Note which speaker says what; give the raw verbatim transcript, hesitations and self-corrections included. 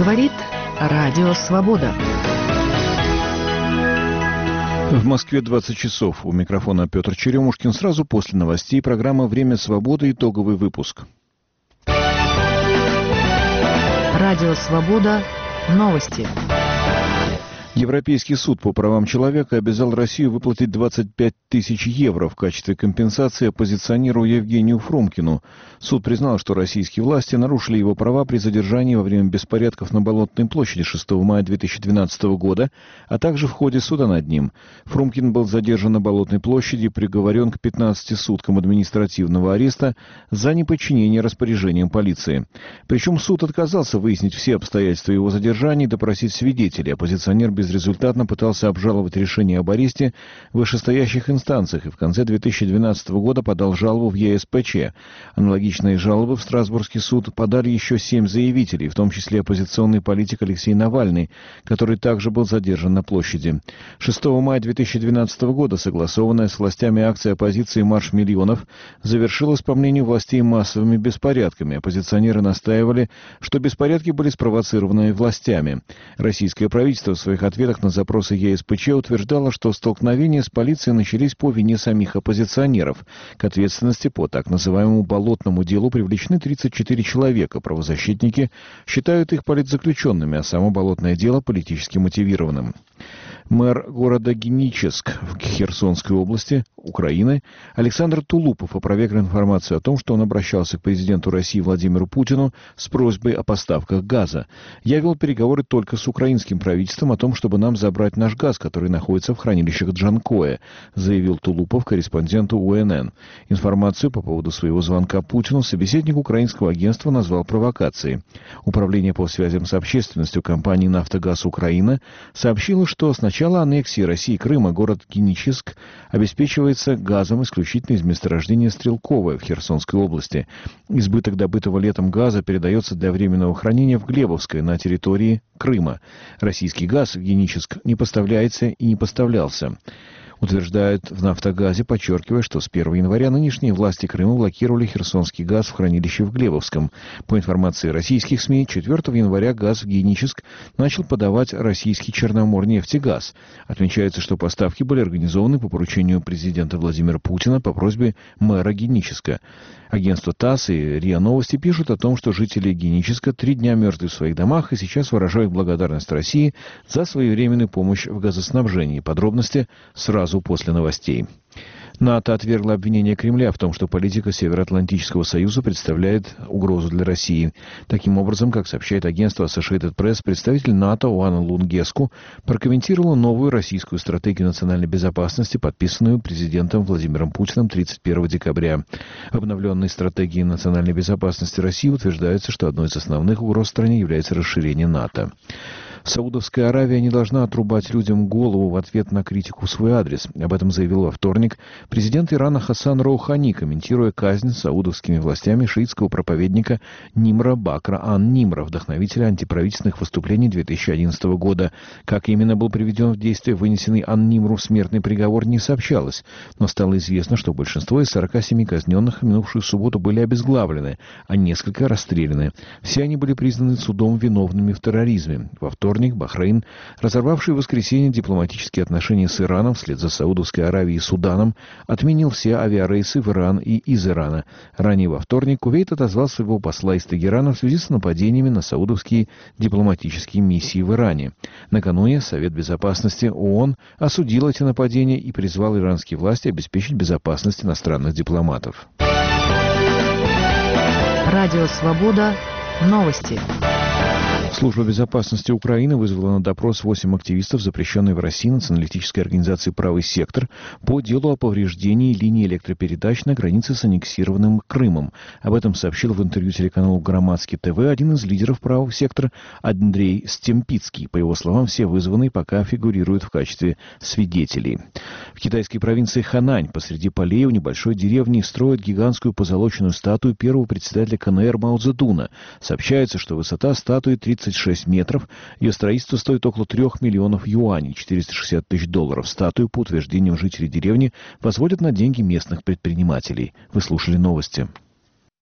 Speaker 1: Говорит Радио Свобода.
Speaker 2: В Москве двадцать часов. У микрофона Петр Черемушкин. Сразу после новостей программа «Время свободы». Итоговый выпуск.
Speaker 1: Радио Свобода. Новости.
Speaker 2: Европейский суд по правам человека обязал Россию выплатить двадцать пять тысяч евро в качестве компенсации оппозиционеру Евгению Фрумкину. Суд признал, что российские власти нарушили его права при задержании во время беспорядков на Болотной площади шестого мая две тысячи двенадцатого года, а также в ходе суда над ним. Фрумкин был задержан на Болотной площади и приговорен к пятнадцати суткам административного ареста за неподчинение распоряжениям полиции. Причем суд отказался выяснить все обстоятельства его задержания и допросить свидетелей. Оппозиционер безрезультатно пытался обжаловать решение об аресте в вышестоящих инстанциях и в конце две тысячи двенадцатого года подал жалобу в Е С П Ч. Аналогичные жалобы в Страсбургский суд подали еще семь заявителей, в том числе оппозиционный политик Алексей Навальный, который также был задержан на площади. шестого мая две тысячи двенадцатого года согласованная с властями акция оппозиции «Марш миллионов» завершилась, по мнению властей, массовыми беспорядками. Оппозиционеры настаивали, что беспорядки были спровоцированы властями. Российское правительство в своих ответах на запросы Е С П Ч утверждало, что столкновения с полицией начались по вине самих оппозиционеров. К ответственности по так называемому «болотному делу» привлечены тридцать четыре человека. Правозащитники считают их политзаключенными, а само болотное дело политически мотивированным. Мэр города Геническ в Херсонской области, Украины, Александр Тулупов опроверг информацию о том, что он обращался к президенту России Владимиру Путину с просьбой о поставках газа. «Я вел переговоры только с украинским правительством о том, чтобы нам забрать наш газ, который находится в хранилищах Джанкоя», заявил Тулупов корреспонденту У Н Н. Информацию по поводу своего звонка Путину собеседник украинского агентства назвал провокацией. Управление по связям с общественностью компании «Нафтогаз Украина» сообщило, что с начала аннексии России Крыма город Геническ обеспечивается газом исключительно из месторождения Стрелковое в Херсонской области. Избыток добытого летом газа передается для временного хранения в Глебовское на территории Крыма. Российский газ в Геническ не поставляется и не поставлялся. Утверждают в «Нафтогазе», подчеркивая, что с первого января нынешние власти Крыма блокировали херсонский газ в хранилище в Глебовском. По информации российских СМИ, четвёртого января газ в Геническ начал подавать российский Черноморнефтегаз. Отмечается, что поставки были организованы по поручению президента Владимира Путина по просьбе мэра Геническа. Агентство ТАСС и РИА Новости пишут о том, что жители Геническа три дня мертвы в своих домах и сейчас выражают благодарность России за своевременную помощь в газоснабжении. Подробности сразу после новостей. НАТО отвергло обвинение Кремля в том, что политика Североатлантического союза представляет угрозу для России. Таким образом, как сообщает агентство Associated Press, представитель НАТО Оана Лунгеску прокомментировала новую российскую стратегию национальной безопасности, подписанную президентом Владимиром Путиным тридцать первого декабря. В обновленной стратегии национальной безопасности России утверждается, что одной из основных угроз стране является расширение НАТО. Саудовская Аравия не должна отрубать людям голову в ответ на критику в свой адрес. Об этом заявил во вторник президент Ирана Хасан Роухани, комментируя казнь саудовскими властями шиитского проповедника Нимра Бакра ан-Нимра, вдохновителя антиправительственных выступлений две тысячи одиннадцатого года. Как именно был приведен в действие вынесенный ан-Нимру смертный приговор, не сообщалось, но стало известно, что большинство из сорока семи казненных в минувшую субботу были обезглавлены, а несколько расстреляны. Все они были признаны судом виновными в терроризме. Во вторник Бахрейн, разорвавший в воскресенье дипломатические отношения с Ираном вслед за Саудовской Аравией и Суданом, отменил все авиарейсы в Иран и из Ирана. Ранее во вторник Кувейт отозвал своего посла из Тегерана в связи с нападениями на саудовские дипломатические миссии в Иране. Накануне Совет безопасности ООН осудил эти нападения и призвал иранские власти обеспечить безопасность иностранных дипломатов.
Speaker 1: Радио Свобода. Новости.
Speaker 2: Служба безопасности Украины вызвала на допрос восемь активистов, запрещенной в России националистической организации «Правый сектор», по делу о повреждении линии электропередач на границе с аннексированным Крымом. Об этом сообщил в интервью телеканалу «Громадский ТВ» один из лидеров «Правого сектора» Андрей Стемпицкий. По его словам, все вызванные пока фигурируют в качестве свидетелей. В китайской провинции Ханань посреди полей у небольшой деревни строят гигантскую позолоченную статую первого председателя Ка Эн Эр Мао Цзэдуна. Сообщается, что высота статуи тридцать шесть метров, ее строительство стоит около трех миллионов юаней, четыреста шестьдесят тысяч долларов. Статую, по утверждениям жителей деревни, возводят на деньги местных предпринимателей. Вы слушали новости.